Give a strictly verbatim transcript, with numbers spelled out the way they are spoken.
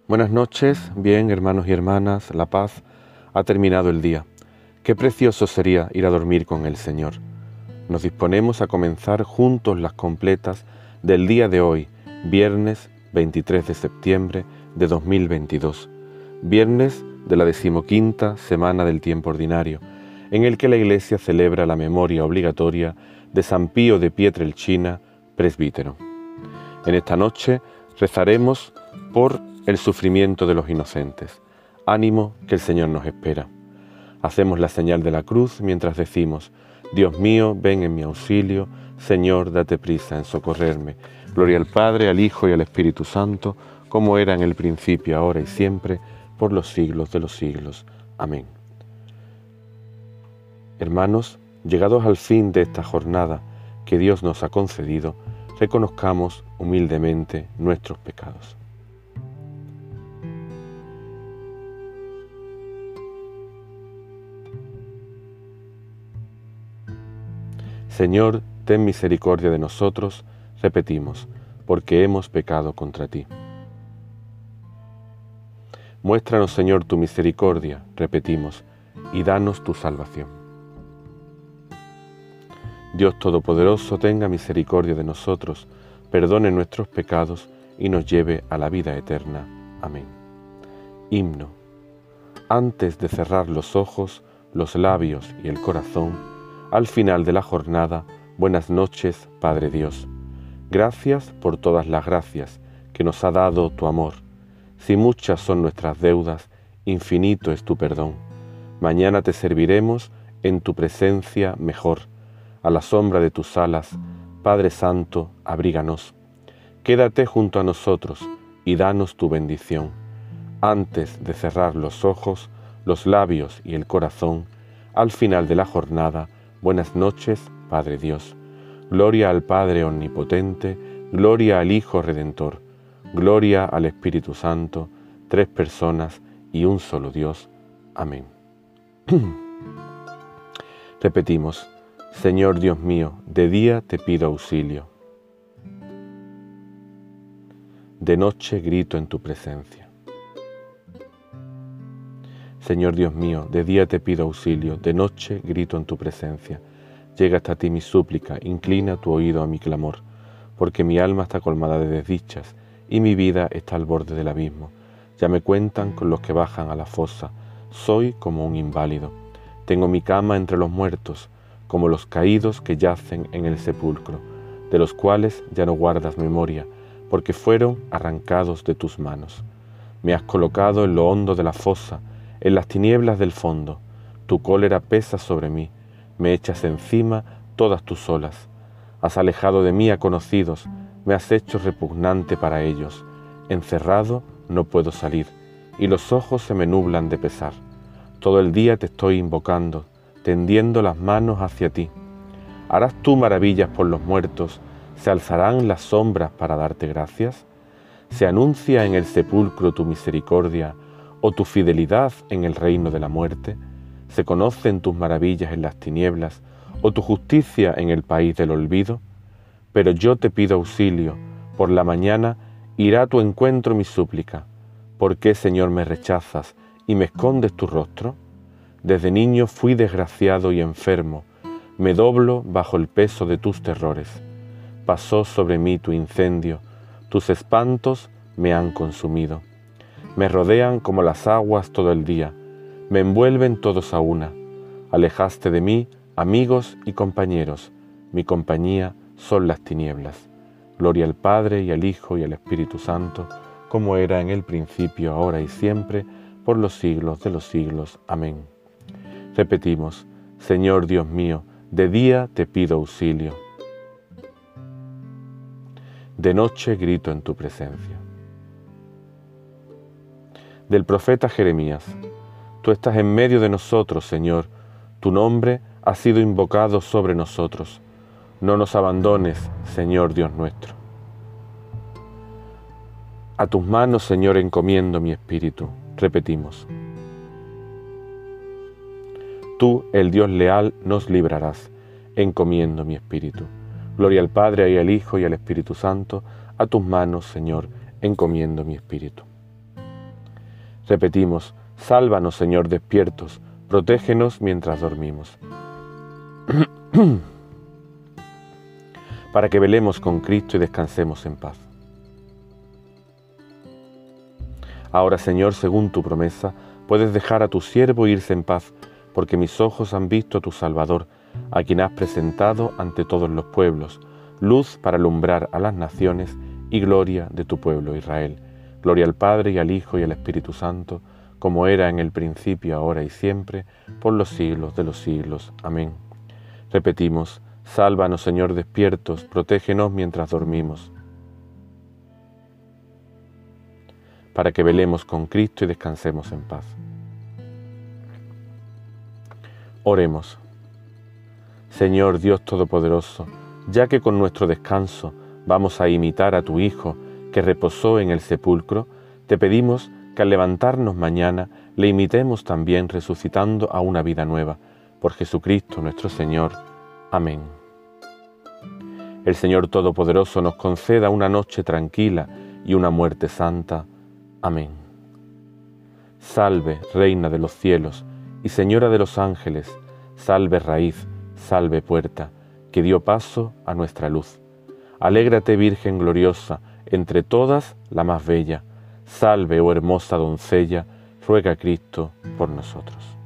Buenas noches, bien hermanos y hermanas, la paz ha terminado el día. Qué precioso sería ir a dormir con el Señor. Nos disponemos a comenzar juntos las completas del día de hoy, viernes veintitrés de septiembre de dos mil veintidós, viernes de la decimoquinta semana del tiempo ordinario, en el que la Iglesia celebra la memoria obligatoria de San Pío de Pietrelcina, presbítero. En esta noche rezaremos por el sufrimiento de los inocentes. Ánimo, que el Señor nos espera. Hacemos la señal de la cruz mientras decimos: Dios mío, ven en mi auxilio, Señor, date prisa en socorrerme. Gloria al Padre, al Hijo y al Espíritu Santo, como era en el principio, ahora y siempre, por los siglos de los siglos. Amén. Hermanos, llegados al fin de esta jornada que Dios nos ha concedido, reconozcamos humildemente nuestros pecados. Señor, ten misericordia de nosotros, repetimos, porque hemos pecado contra ti. Muéstranos, Señor, tu misericordia, repetimos, y danos tu salvación. Dios Todopoderoso, tenga misericordia de nosotros, perdone nuestros pecados y nos lleve a la vida eterna. Amén. Himno. Antes de cerrar los ojos, los labios y el corazón, al final de la jornada, buenas noches, Padre Dios. Gracias por todas las gracias que nos ha dado tu amor. Si muchas son nuestras deudas, infinito es tu perdón. Mañana te serviremos en tu presencia mejor. A la sombra de tus alas, Padre Santo, abríganos. Quédate junto a nosotros y danos tu bendición. Antes de cerrar los ojos, los labios y el corazón, al final de la jornada, buenas noches, Padre Dios. Gloria al Padre Omnipotente, gloria al Hijo Redentor, gloria al Espíritu Santo, tres personas y un solo Dios. Amén. Repetimos: Señor Dios mío, de día te pido auxilio, de noche grito en tu presencia. Señor Dios mío, de día te pido auxilio, de noche grito en tu presencia. Llega hasta ti mi súplica, inclina tu oído a mi clamor, porque mi alma está colmada de desdichas y mi vida está al borde del abismo. Ya me cuentan con los que bajan a la fosa, soy como un inválido. Tengo mi cama entre los muertos, como los caídos que yacen en el sepulcro, de los cuales ya no guardas memoria, porque fueron arrancados de tus manos. Me has colocado en lo hondo de la fosa, en las tinieblas del fondo. Tu cólera pesa sobre mí, me echas encima todas tus olas. Has alejado de mí a conocidos, me has hecho repugnante para ellos. Encerrado no puedo salir, y los ojos se me nublan de pesar. Todo el día te estoy invocando, tendiendo las manos hacia ti. ¿Harás tú maravillas por los muertos? ¿Se alzarán las sombras para darte gracias? ¿Se anuncia en el sepulcro tu misericordia o tu fidelidad en el reino de la muerte? ¿Se conocen tus maravillas en las tinieblas o tu justicia en el país del olvido? Pero yo te pido auxilio, por la mañana irá a tu encuentro mi súplica. ¿Por qué, Señor, me rechazas y me escondes tu rostro? Desde niño fui desgraciado y enfermo, me doblo bajo el peso de tus terrores. Pasó sobre mí tu incendio, tus espantos me han consumido. Me rodean como las aguas todo el día, me envuelven todos a una. Alejaste de mí amigos y compañeros, mi compañía son las tinieblas. Gloria al Padre y al Hijo y al Espíritu Santo, como era en el principio, ahora y siempre, por los siglos de los siglos. Amén. Repetimos: Señor Dios mío, de día te pido auxilio, de noche grito en tu presencia. Del profeta Jeremías: Tú estás en medio de nosotros, Señor, tu nombre ha sido invocado sobre nosotros. No nos abandones, Señor Dios nuestro. A tus manos, Señor, encomiendo mi espíritu. Repetimos: Tú, el Dios leal, nos librarás. Encomiendo mi espíritu. Gloria al Padre, y al Hijo, y al Espíritu Santo. A tus manos, Señor, encomiendo mi espíritu. Repetimos, sálvanos, Señor, despiertos, protégenos mientras dormimos. Para que velemos con Cristo y descansemos en paz. Ahora, Señor, según tu promesa, puedes dejar a tu siervo irse en paz, porque mis ojos han visto a tu Salvador, a quien has presentado ante todos los pueblos, luz para alumbrar a las naciones y gloria de tu pueblo Israel. Gloria al Padre y al Hijo y al Espíritu Santo, como era en el principio, ahora y siempre, por los siglos de los siglos. Amén. Repetimos, sálvanos, Señor, despiertos, protégenos mientras dormimos, para que velemos con Cristo y descansemos en paz. Oremos. Señor Dios Todopoderoso, ya que con nuestro descanso vamos a imitar a tu Hijo, que reposó en el sepulcro, te pedimos que al levantarnos mañana le imitemos también resucitando a una vida nueva, por Jesucristo nuestro Señor. Amén. El Señor Todopoderoso nos conceda una noche tranquila y una muerte santa. Amén. Salve, Reina de los cielos y Señora de los ángeles, salve raíz, salve puerta, que dio paso a nuestra luz. Alégrate, Virgen gloriosa, entre todas la más bella. Salve, oh hermosa doncella, ruega Cristo por nosotros.